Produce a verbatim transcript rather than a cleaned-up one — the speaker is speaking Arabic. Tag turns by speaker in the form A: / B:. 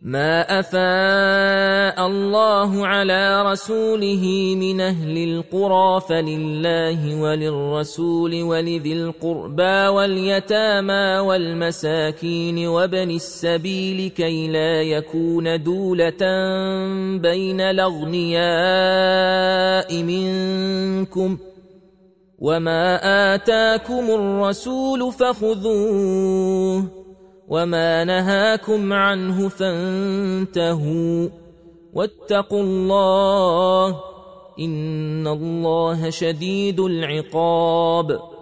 A: ما أفاء الله على رسوله من أهل القرى فلله وللرسول ولذي القربى واليتامى والمساكين وابن السبيل كي لا يكون دولة بين الأغنياء منكم وما آتاكم الرسول فخذوه وما نهاكم عنه فانتهوا واتقوا الله إن الله شديد العقاب.